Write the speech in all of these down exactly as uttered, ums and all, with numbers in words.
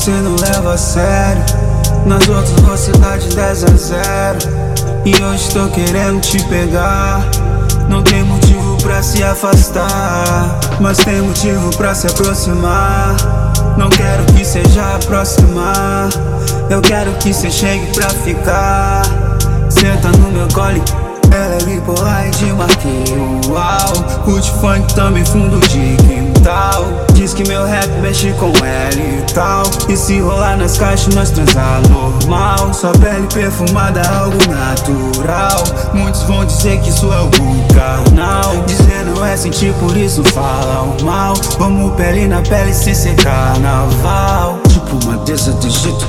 você não leva a sério. Nas outras você dá de dez a zero. E hoje tô querendo te pegar. Não tem motivo pra se afastar, mas tem motivo pra se aproximar. Não quero que seja a próxima, eu quero que cê chegue pra ficar. Senta no meu colo, ela é bipolar e de marquinho, uau. Curte funk também, fundo de quintal. Diz que meu rap mexe com ela e tal. E se rolar nas caixas nós transar normal. Sua pele perfumada, algo natural. Muitos vão dizer que isso é algo carnal. Dizer não é sentir, por isso falam mal. Vamos pele na pele sem ser carnaval. Tipo uma deusa do Egito,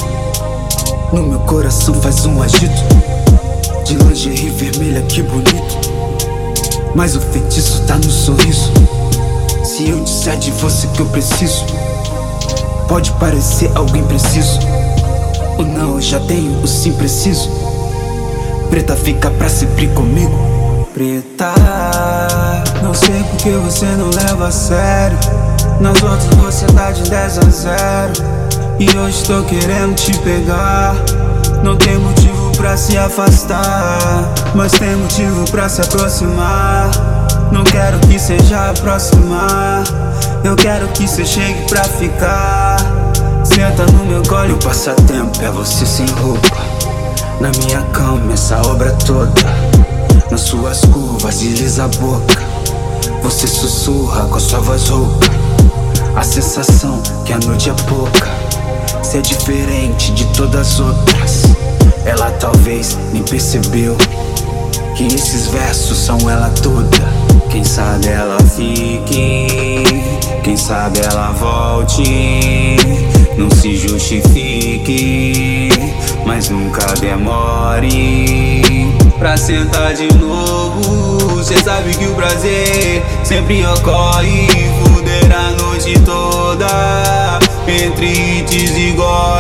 no meu coração faz um agito. De lingerie vermelha, que bonito. Mas o feitiço tá no sorriso. Se eu disser de você que eu preciso, pode parecer algo impreciso. Ou não, eu já tenho o sim preciso. Preta, fica pra sempre comigo. Preta, não sei porque você não leva a sério. Nas outras você dá de dez a zero. E hoje tô querendo te pegar. Não tem motivo pra se afastar, mas tem motivo pra se aproximar. Não quero que seja a próxima, eu quero que cê chegue pra ficar. Senta no meu colo, o passatempo é você sem roupa. Na minha cama essa obra toda. Nas suas curvas desliza a boca. Você sussurra com a sua voz rouca. A sensação que a noite é pouca. Cê é diferente de todas as outras. Ela talvez nem percebeu que esses versos são ela toda. Quem sabe ela fique, quem sabe ela volte. Não se justifique, mas nunca demore pra sentar de novo. Cê sabe que o prazer sempre ocorre. Fuder a noite toda entre hits e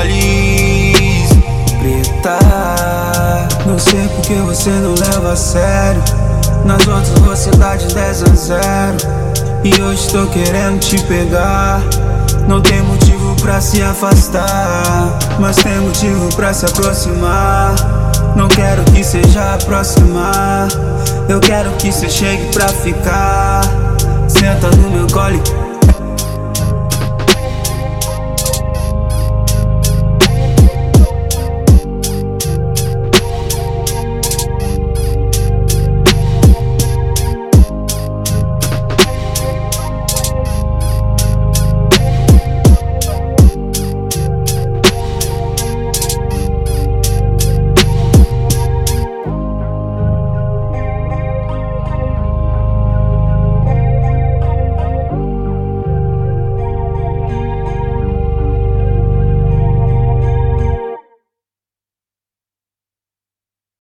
goles. Preta, não sei porque você não leva a sério. Nas outras você dá de dez a zero. E hoje tô querendo te pegar. Não tem motivo pra se afastar, mas tem motivo pra se aproximar. Não quero que seja a próxima, eu quero que cê chegue pra ficar. Senta no meu colo,